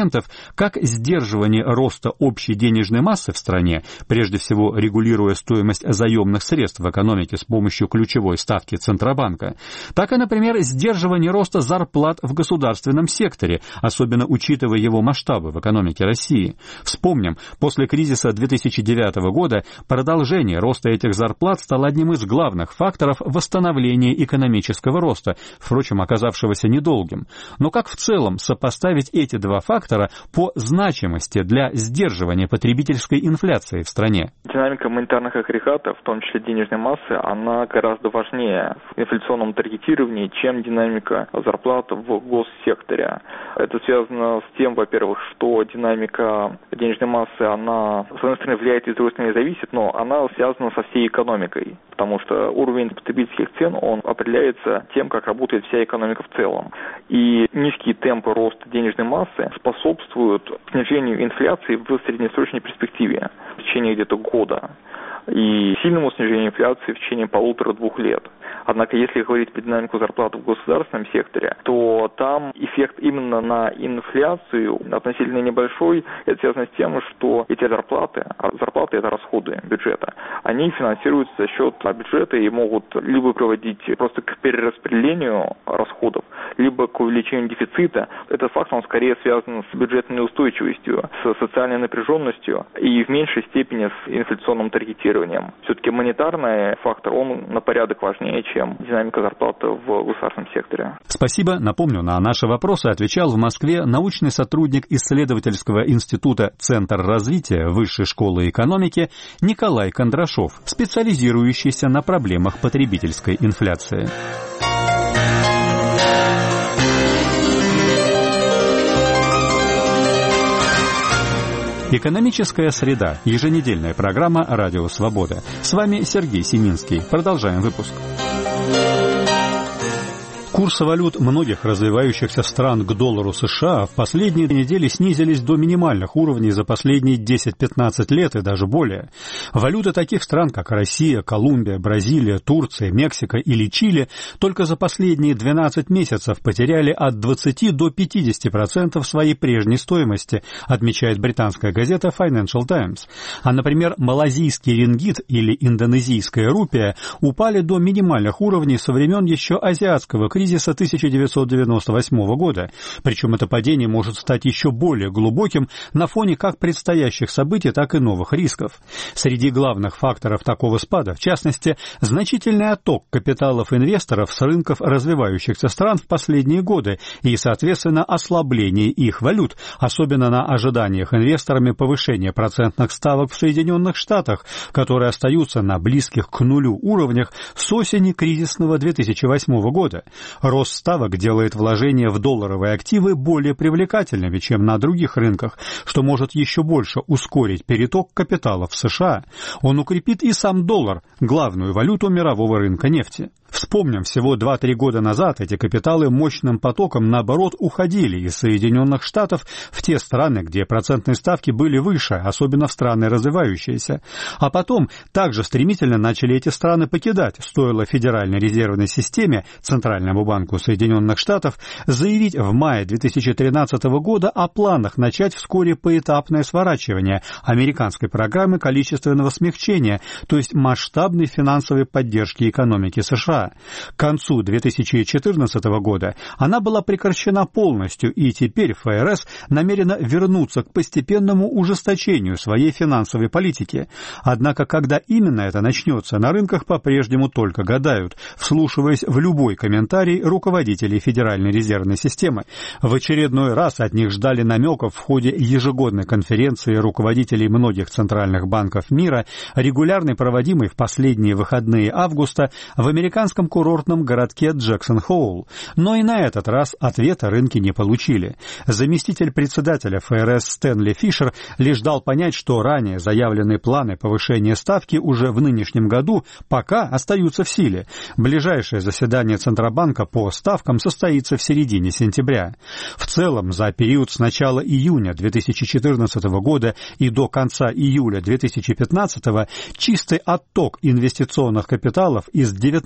как сдерживание роста общей денежной массы в стране, прежде всего регулируя стоимость заемных средств в экономике с помощью ключевой ставки Центробанка, так и, например, сдерживание роста зарплат в государственном секторе, особенно учитывая его масштабы в экономике России. Вспомним, после кризиса две тысячи девятого года продолжение роста этих зарплат стало одним из главных факторов восстановления экономического роста, впрочем, оказавшегося недолгим. Но как в целом сопоставить эти два фактора по значимости для сдерживания потребительской инфляции в стране? Динамика монетарных агрегатов, в том числе денежной массы, она гораздо важнее в инфляционном таргетировании, чем динамика зарплат в госсекторе. Это связано с тем, во-первых, что динамика денежной массы, она, с одной стороны, влияет и с другой стороны зависит, но она связана со всей экономикой, потому что уровень потребительских цен, он определяется тем, как работает вся экономика в целом. И низкие темпы роста денежной массы способствуют снижению инфляции в среднесрочной перспективе в течение где-то года и сильному снижению инфляции в течение полутора-двух лет. Однако, если говорить про динамику зарплат в государственном секторе, то там эффект именно на инфляцию относительно небольшой. Это связано с тем, что эти зарплаты, а зарплаты – это расходы бюджета, они финансируются за счет бюджета и могут либо приводить просто к перераспределению расходов, либо к увеличению дефицита. Этот факт, он скорее связан с бюджетной неустойчивостью, с социальной напряженностью и в меньшей степени с инфляционным таргетированием. Все-таки монетарный фактор, он на порядок важнее, чем динамика зарплаты в государственном секторе. Спасибо. Напомню, на наши вопросы отвечал в Москве научный сотрудник исследовательского института «Центр развития Высшей школы экономики» Николай Кондрашов, специализирующийся на проблемах потребительской инфляции. Экономическая среда. Еженедельная программа «Радио Свобода». С вами Сергей Семинский. Продолжаем выпуск. Курсы валют многих развивающихся стран к доллару США в последние недели снизились до минимальных уровней за последние десять-пятнадцать лет и даже более. Валюты таких стран, как Россия, Колумбия, Бразилия, Турция, Мексика или Чили, только за последние двенадцать месяцев потеряли от двадцати до пятидесяти процентов своей прежней стоимости, отмечает британская газета Financial Times. А, например, малазийский рингит или индонезийская рупия упали до минимальных уровней со времен еще азиатского кризиса кризиса тысяча девятьсот девяносто восьмого года. Причем это падение может стать еще более глубоким на фоне как предстоящих событий, так и новых рисков. Среди главных факторов такого спада, в частности, значительный отток капиталов инвесторов с рынков развивающихся стран в последние годы и, соответственно, ослабление их валют, особенно на ожиданиях инвесторами повышения процентных ставок в Соединенных Штатах, которые остаются на близких к нулю уровнях с осени кризисного две тысячи восьмого года. Рост ставок делает вложения в долларовые активы более привлекательными, чем на других рынках, что может еще больше ускорить переток капиталов в США. Он укрепит и сам доллар, главную валюту мирового рынка нефти. Вспомним, всего два-три года назад эти капиталы мощным потоком, наоборот, уходили из Соединенных Штатов в те страны, где процентные ставки были выше, особенно в страны развивающиеся. А потом также стремительно начали эти страны покидать, стоило Федеральной резервной системе, Центральному банку Соединенных Штатов, заявить в мае две тысячи тринадцатого года о планах начать вскоре поэтапное сворачивание американской программы количественного смягчения, то есть масштабной финансовой поддержки экономики США. К концу две тысячи четырнадцатого года она была прекращена полностью, и теперь ФРС намерена вернуться к постепенному ужесточению своей финансовой политики. Однако, когда именно это начнется, на рынках по-прежнему только гадают, вслушиваясь в любой комментарий руководителей Федеральной резервной системы. В очередной раз от них ждали намеков в ходе ежегодной конференции руководителей многих центральных банков мира, регулярно проводимой в последние выходные августа в американском курортном городке Джексон-Хоул. Но и на этот раз ответа рынки не получили. Заместитель председателя ФРС Стэнли Фишер лишь дал понять, что ранее заявленные планы повышения ставки уже в нынешнем году пока остаются в силе. Ближайшее заседание Центробанка по ставкам состоится в середине сентября. В целом, за период с начала июня две тысячи четырнадцатого года и до конца июля две тысячи пятнадцатого чистый отток инвестиционных капиталов из девятнадцати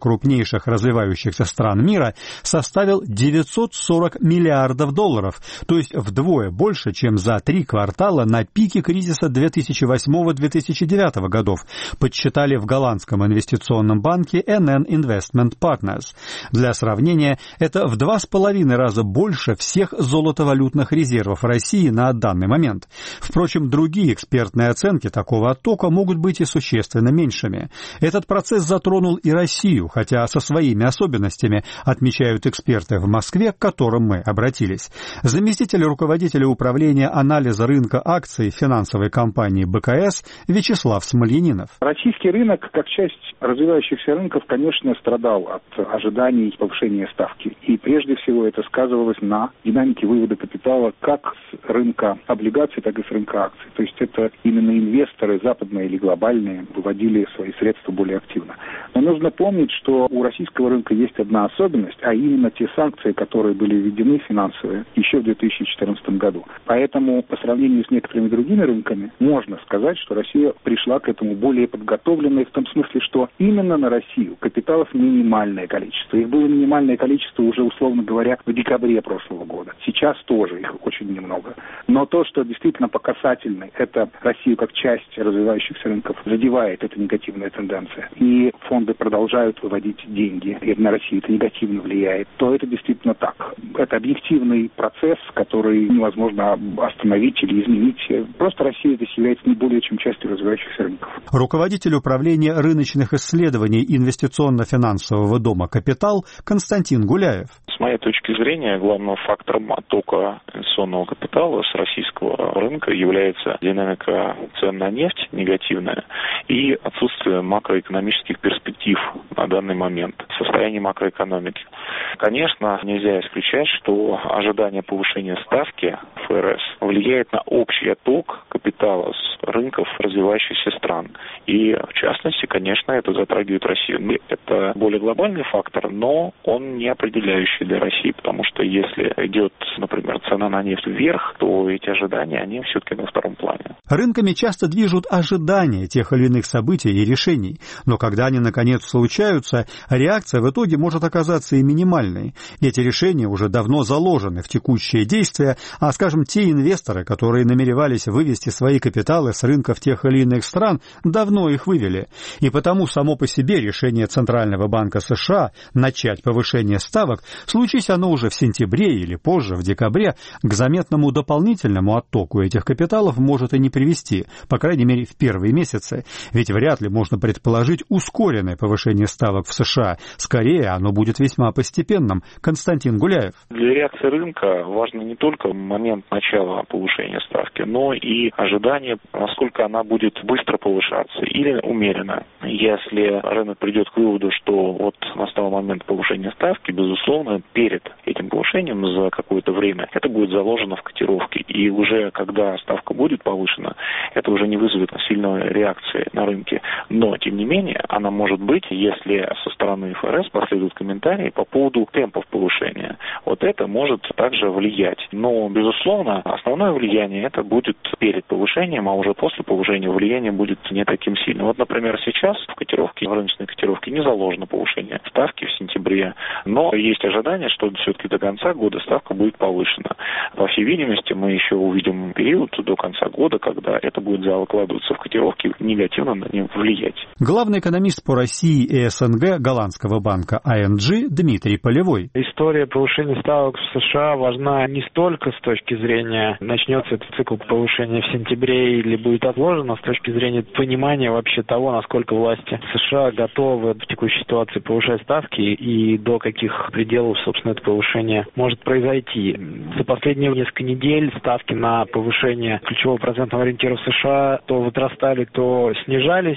крупнейших развивающихся стран мира составил девятьсот сорок миллиардов долларов, то есть вдвое больше, чем за три квартала на пике кризиса две тысячи восьмого — две тысячи девятого годов, подсчитали в голландском инвестиционном банке эн эн Investment Partners. Для сравнения, это в два с половиной раза больше всех золотовалютных резервов России на данный момент. Впрочем, другие экспертные оценки такого оттока могут быть и существенно меньшими. Этот процесс затронул и Россию, хотя со своими особенностями, отмечают эксперты в Москве, к которым мы обратились. Заместитель руководителя управления анализа рынка акций финансовой компании бэ ка эс Вячеслав Смольянинов. Российский рынок, как часть развивающихся рынков, конечно, страдал от ожиданий повышения ставки. И прежде всего это сказывалось на динамике вывода капитала как с рынка облигаций, так и с рынка акций. То есть это именно инвесторы, западные или глобальные, выводили свои средства более активно. Но нужно помнить, что у российского рынка есть одна особенность, а именно те санкции, которые были введены финансовые еще в две тысячи четырнадцатом году. Поэтому по сравнению с некоторыми другими рынками можно сказать, что Россия пришла к этому более подготовленной в том смысле, что именно на Россию капиталов минимальное количество. Их было минимальное количество уже, условно говоря, в декабре прошлого года. Сейчас тоже их очень немного. Но то, что действительно по касательной, это Россию как часть развивающихся рынков задевает эта негативная тенденция. И фонды продолжают выводить деньги, и на Россию это негативно влияет, то это действительно так. Это объективный процесс, который невозможно остановить или изменить. Просто Россия здесь является не более чем частью развивающихся рынков. Руководитель управления рыночных исследований инвестиционно-финансового дома «Капитал» Константин Гуляев. С моей точки зрения, главным фактором оттока инвестиционного капитала с российского рынка является динамика цен на нефть негативная и отсутствие макроэкономических перспектив на данный момент, состояние макроэкономики. Конечно, нельзя исключать, что ожидание повышения ставки эф эр эс влияет на общий отток капитала с рынков развивающихся стран. И, в частности, конечно, это затрагивает Россию. Это более глобальный фактор, но он не определяющий для России, потому что если идет, например, цена на нефть вверх, то эти ожидания, они все-таки на втором плане. Рынками часто движут ожидания тех или иных событий и решений, но когда они, наконец, случаются, реакция в итоге может оказаться и минимальной. Эти решения уже давно заложены в текущие действия, а, скажем, те инвесторы, которые намеревались вывести свои капиталы с рынков тех или иных стран, давно их вывели. И потому само по себе решение Центрального банка США начать повышение ставок, случись оно уже в сентябре или позже, в декабре, к заметному дополнительному оттоку этих капиталов может и не привести, по крайней мере, в первые месяцы. Ведь вряд ли можно предположить ускоренное повышение ставок в США. Скорее, оно будет весьма постепенным. Константин Гуляев. Для реакции рынка важно не только момент начала повышения ставки, но и ожидание, насколько она будет быстро повышаться или умеренно. Если рынок придет к выводу, что вот настал момент повышения ставки, безусловно, перед этим повышением за какое-то время это будет заложено в котировке. И уже когда ставка будет повышена, это уже не вызовет сильной реакции на рынке. Но, тем не менее, она может быть, если со стороны эф эр эс последуют комментарии по поводу темпов повышения. Вот это может также влиять. Но, безусловно, основное влияние это будет перед повышением, а уже после повышения влияние будет не таким сильным. Вот, например, сейчас в котировке, в рыночной котировке не заложено повышение ставки в сентябре, но есть ожидание, что все-таки до конца года ставка будет повышена. По всей видимости, мы еще увидим период до конца года, когда это будет закладываться в котировки, негативно на них влиять. Главный экономист по России и эс эн гэ голландского банка ай эн джи Дмитрий Полевой. История повышения ставок в США важна не столько с точки зрения, начнется этот цикл повышения в сентябре или будет отложено, с точки зрения понимания вообще того, насколько власти США готовы в текущей ситуации повышать ставки и до каких пределов, собственно, это повышение может произойти. За последние несколько недель ставки на повышение ключевого процентного ориентира в США то возрастали, то снижались,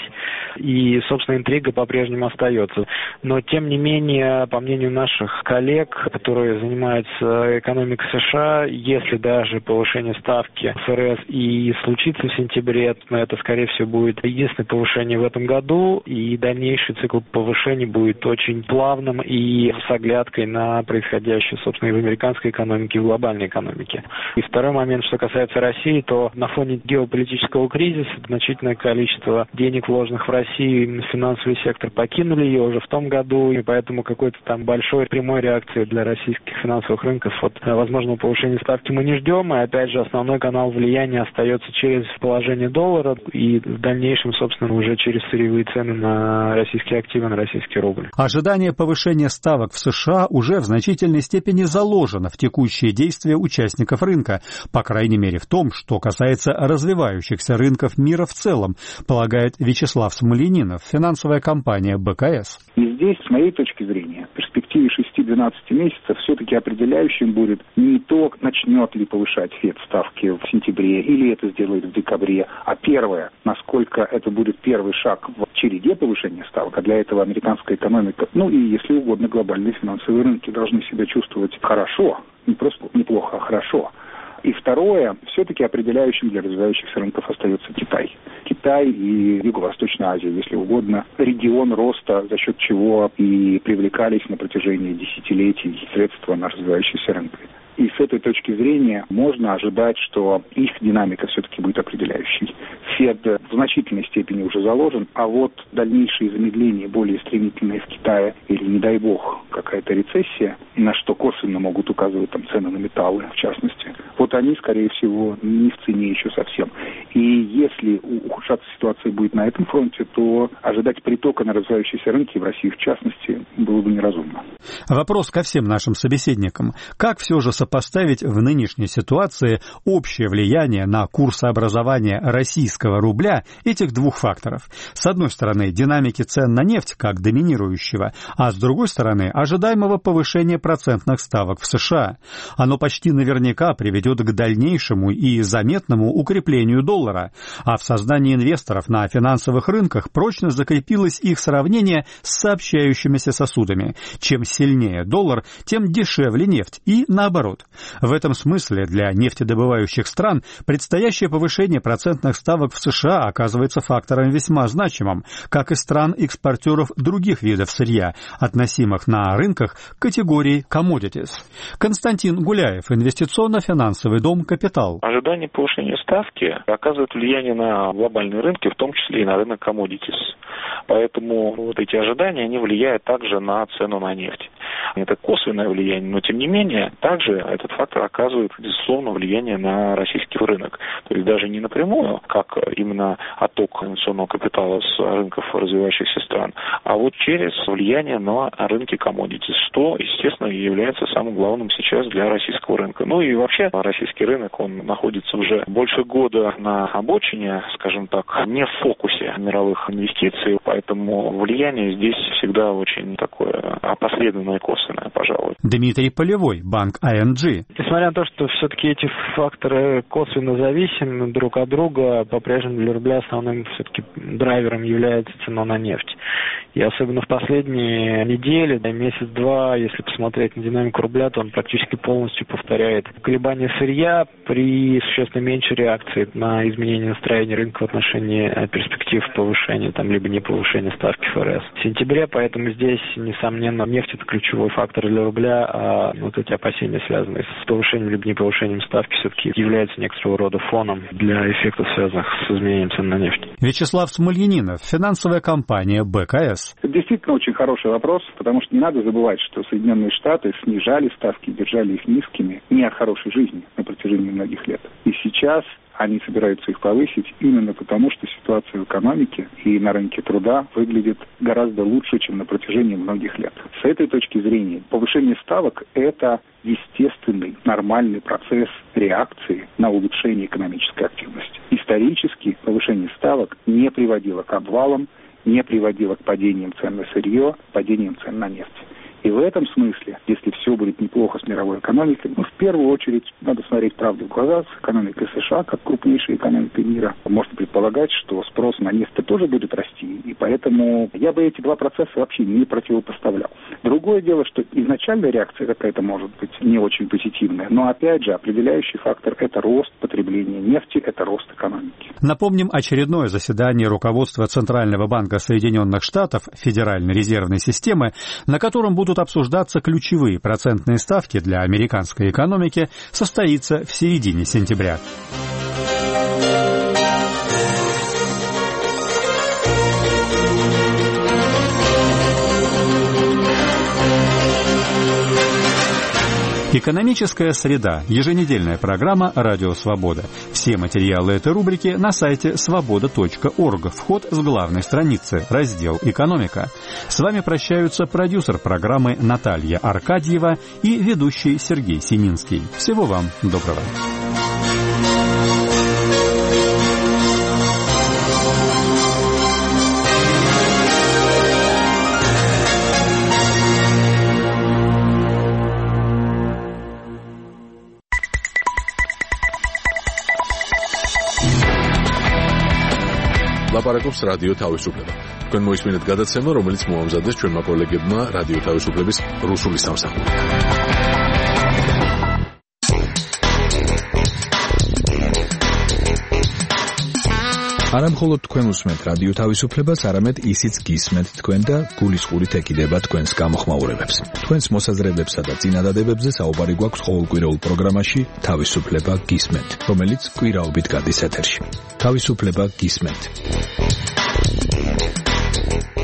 и, собственно, интрига по-прежнему остается. Но, тем не менее, по мнению наших коллег, которые занимаются экономикой США, если даже повышение ставки эф эр эс и случится в сентябре, то это, скорее всего, будет единственное повышение в этом году, и дальнейший цикл повышений будет очень плавным и с оглядкой на происходящее происходящее, собственно, и в американской экономике, и в глобальной экономике. И второй момент, что касается России, то на фоне геополитического кризиса значительное количество денег, вложенных в Россию, финансовый сектор покинули ее уже в том году, и поэтому какой-то там большой прямой реакции для российских финансовых рынков от возможного повышения ставки мы не ждем, и опять же основной канал влияния остается через положение доллара и в дальнейшем, собственно, уже через сырьевые цены на российские активы, на российский рубль. Ожидание повышения ставок в США уже в значительной степени заложено в текущие действия участников рынка, по крайней мере в том, что касается развивающихся рынков мира в целом, полагает Вячеслав Смольянинов, финансовая компания бэ ка эс. И здесь, с моей точки зрения, в перспективе шести-двенадцати месяцев все-таки определяющим будет не то, начнет ли повышать ФЕД ставки в сентябре или это сделает в декабре, а первое, насколько это будет первый шаг в череде повышения ставок, а для этого американская экономика, ну и, если угодно, глобальные финансовые рынки должны себя чувствовать хорошо, не просто неплохо, а хорошо. И второе, все-таки определяющим для развивающихся рынков остается Китай. Китай и Юго-Восточная Азия, если угодно, регион роста, за счет чего и привлекались на протяжении десятилетий средства на развивающиеся рынки. И с этой точки зрения можно ожидать, что их динамика все-таки будет определяющей. ФЕД в значительной степени уже заложен, а вот дальнейшие замедления, более стремительные в Китае, или, не дай бог, какая-то рецессия, на что косвенно могут указывать там цены на металлы, в частности, вот они, скорее всего, не в цене еще совсем. И если ухудшаться ситуация будет на этом фронте, то ожидать притока на развивающиеся рынки, в России в частности, было бы неразумно. Вопрос ко всем нашим собеседникам. Как все же сопоставить в нынешней ситуации общее влияние на курсообразование российского рубля этих двух факторов? С одной стороны, динамики цен на нефть как доминирующего, а с другой стороны, ожидаемого повышения процентных ставок в США. Оно почти наверняка приведет к дальнейшему и заметному укреплению доллара, а в сознании инвесторов на финансовых рынках прочно закрепилось их сравнение с сообщающимися сосудами. Чем сильнее доллар, тем дешевле нефть, и наоборот. В этом смысле для нефтедобывающих стран предстоящее повышение процентных ставок в США оказывается фактором весьма значимым, как и стран-экспортеров других видов сырья, относимых на рынках к категории commodities. Константин Гуляев, инвестиционно-финансовый дом «Капитал». Ожидание повышения ставки оказывает влияние на глобальные рынки, в том числе и на рынок commodities. Поэтому вот эти ожидания, они влияют также на цену на нефть. Это косвенное влияние, но тем не менее, также этот фактор оказывает, безусловно, влияние на российский рынок. То есть даже не напрямую, как именно отток инвестиционного капитала с рынков развивающихся стран, а вот через влияние на рынки commodities, что, естественно, является самым главным сейчас для российского рынка. Ну и вообще российский рынок, он находится уже больше года на обочине, скажем так, не в фокусе мировых инвестиций, поэтому влияние здесь всегда очень такое опосредованное и косвенное, пожалуй. Дмитрий Полевой, банк ай эн джи. Несмотря на то, что все-таки эти факторы косвенно зависимы друг от друга, по-прежнему для рубля основным все-таки драйвером является цена на нефть. И особенно в последние недели, да, месяц-два, если посмотреть на динамику рубля, то он практически полностью повторяет колебания сырья при существенно меньшей реакции на изменение настроения рынка в отношении перспектив повышения, там, либо не повышения ставки эф эр эс в сентябре. Поэтому здесь, несомненно, нефть — это ключевой фактор для рубля, а вот эти опасения, связанные с повышением либо не повышением ставки, все-таки являются некоторого рода фоном для эффектов, связанных с изменением цен на нефть. Вячеслав Смольянинов, финансовая компания бэ ка эс. Это действительно очень хороший вопрос, потому что не надо забывать, что Соединенные Штаты снижали ставки, держали их низкими не от хорошей жизни на протяжении многих лет. И сейчас они собираются их повысить именно потому, что ситуация в экономике и на рынке труда выглядит гораздо лучше, чем на протяжении многих лет. С этой точки зрения повышение ставок – это естественный, нормальный процесс реакции на улучшение экономической активности. Исторически повышение ставок не приводило к обвалам, не приводило к падениям цен на сырье, падениям цен на нефть. И в этом смысле, если все будет неплохо с мировой экономикой, ну, в первую очередь, надо смотреть правду в глаза с экономикой США, как крупнейшей экономикой мира. Можно предполагать, что спрос на нефть тоже будет расти, и поэтому я бы эти два процесса вообще не противопоставлял. Другое дело, что изначальная реакция какая-то может быть не очень позитивная, но опять же определяющий фактор – это рост потребления нефти, это рост экономики. Напомним, очередное заседание руководства Центрального банка Соединенных Штатов, Федеральной резервной системы, на котором будут будут обсуждаться ключевые процентные ставки для американской экономики, состоится в середине сентября. Экономическая среда. Еженедельная программа «Радио Свобода». Все материалы этой рубрики на сайте свобода точка орг. Вход с главной страницы. Раздел «Экономика». С вами прощаются продюсер программы Наталья Аркадьева и ведущий Сергей Сининский. Всего вам доброго. ლაპარაკობს რადიო თავისუფლება. თქვენ მოისმინეთ გადაცემა, რომელიც მოამზადეს ჩვენმა კოლეგებმა რადიო თავისუფლების რუსული სამსახურიდან. არა მხოლოდ თქვენ უსმენთ რადიო თავისუფლებას, არამედ ისიც გისმენთ თქვენ და გულისყურით ეკიდება თქვენს გამოხმაურებებს. თქვენს მოსაზრებებსა და წინადადებებზე საუბარი გვაქვს ყოველკვირეულ პროგრამაში თავისუფლება გისმენთ, რომელიც კვირაობით გადის ეთერში. თავისუფლება გისმენთ.